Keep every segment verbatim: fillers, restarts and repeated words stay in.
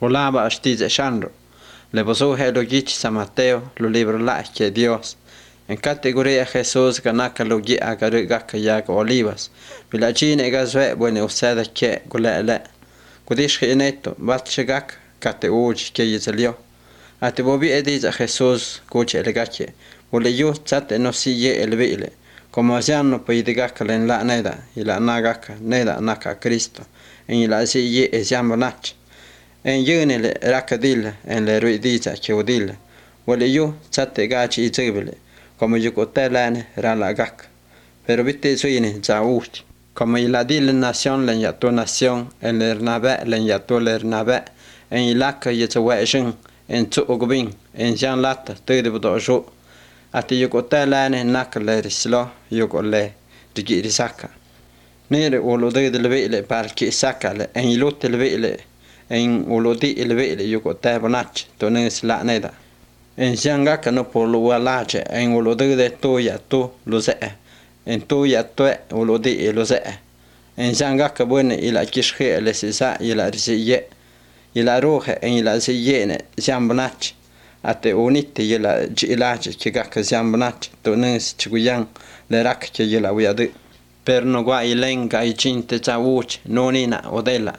Volaba ashtiz eshandro. Le posó helogich San Mateo, lo libro la que Dios. En categoría Jesús ganaka lo gi agaru gaka yak olivas. Vilachine gazwe bueno usada que gulele. Kudish eneto, bat shigak, kate uj que yizelio. Ate bobi ediz a Jesús kuch elegache. Wole yu tzate no siye el vile. Como asiano peidigaka len la neda, y la nagaka neda naka Cristo. En la siye esiamo nach. En yunile rakadil en le ruidiza cheudil. Wole yu tzate gachi izibile. Como yucotelane ralagak. Pero viste suine za uch. Como la dil nación len ya tu nación, en el nabe len ya tu el nabe. En ilaka yetawajin, en tu ogubin, en jan lata, tuide budojo. Ati yucotelane nakle rislo, yugole, digi risaka. Nere ulodi del vele par ki sakale, en ilut el vele, en ulodi el vele yucotabonach, tones la neda. En jangaka no por lo walache, en ulodi de tuya tu luze. En tuya tue ulodi luze. En jangaka buene ila kishhe lesisa ila risiye. Ila roje en ila ziyene jambonach. Ate unite ila jilache kigaka jambonach, tones chiguyan le rak ke ila wiadu. Per no gua ilenga i chinte chawuch, nonina odela.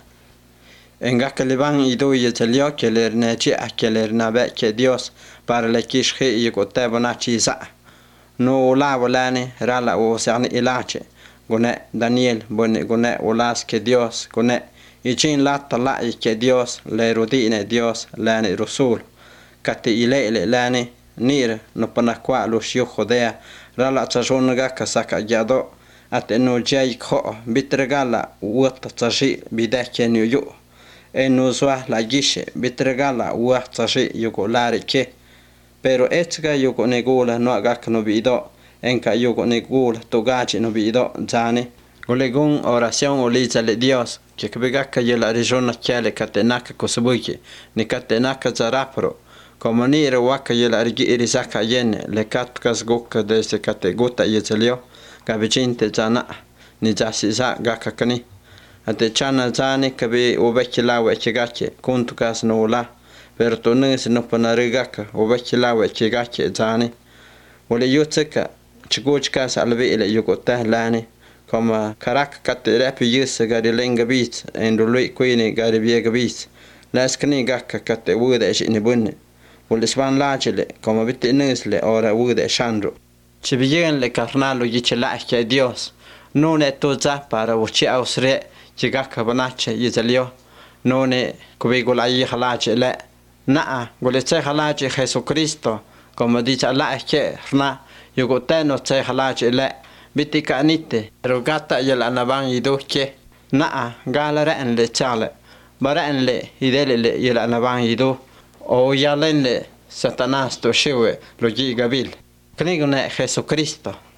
En gaka liban ido yetelio que le nechi a que le nabe que Dios para le kishhe y cotabonachi za. No la volane rala o sani ilache. Gone Daniel bone gone olas que Dios gone y chin lata la y que Dios le rodine Dios lane rusul. Kate ile lane nir no panakwa los yo jodea rala chashon gaka saka yado ate no jay kho bitregala uot tashi bidake new yo. En usua la gishe bitregala uah tashi yuko lare ke. Pero etga yuko negula no agak no bido. Enka yuko negula togachi no bido zane. Olegun oración oliza le Dios. Que kebegaka yela regiona kiale katenaka kosubuike. Ni katenaka zarapro. Como ni rewaka yela argi irisaka yene. Le katkas gokka desde kategota yezelio. Gabicinte zana. Ni zasiza gakakani. Ate chana zane kabe obekilawe chigache. Kuntukas no la. Pero tones no panarigaka obekilawe chigache zane. Ole yutseka. Chiguchkas alveile yukota lane. Como karak kate rapi yus gari lenga bit. En rului kuini gari biega bit. Laskani gaka kate wude shini bunne. Ole svan lachele. Como bitte nusle ora wude shandro. Chibiyen le carnalo yichela que Dios. Non è toza para uchi ausre. Chigaka banache yizelio. None kubigola yi halache le. Naa goleche halache Jesucristo. Como dice Allah que na yugoteno che halache le. Bitika anite rogata yel anaban yidoke. Naa galare en le chale. Bara en le idele le yel anaban yido. O yalen le Satanás to shiwe lo yigabil. Knigone Jesucristo.